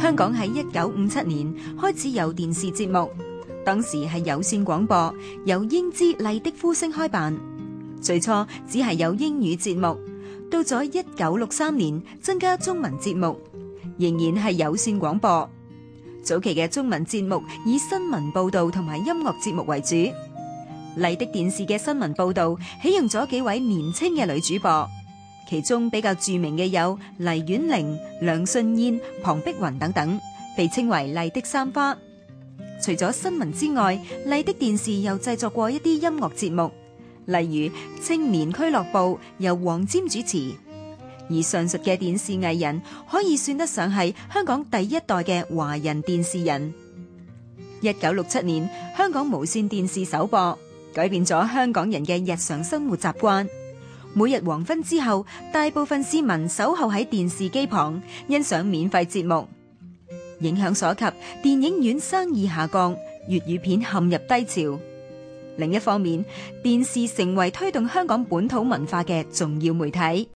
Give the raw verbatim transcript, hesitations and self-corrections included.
香港喺一九五七年開始有電視節目，當時係有線廣播，由英資麗的呼聲開辦。最初只係有英語節目，到咗一九六三年增加中文節目，仍然係有線廣播。早期嘅中文節目以新聞報道同埋音樂節目為主。麗的電視嘅新聞報道起用咗幾位年輕嘅女主播，其中比較著名嘅有黎婉玲、梁舜燕、龐碧雲等等，被稱為麗的三花。除咗新聞之外，麗的電視又製作過一啲音樂節目，例如青年俱樂部由黃霑主持。而上述嘅電視藝人可以算得上係香港第一代嘅華人電視人。一九六七年，香港無綫電視首播，改變咗香港人嘅日常生活習慣。每日黃昏之後，大部分市民守候喺電視機旁欣賞免費節目。影響所及，電影院生意下降，粵語片陷入低潮。另一方面，電視成為推動香港本土文化嘅重要媒體。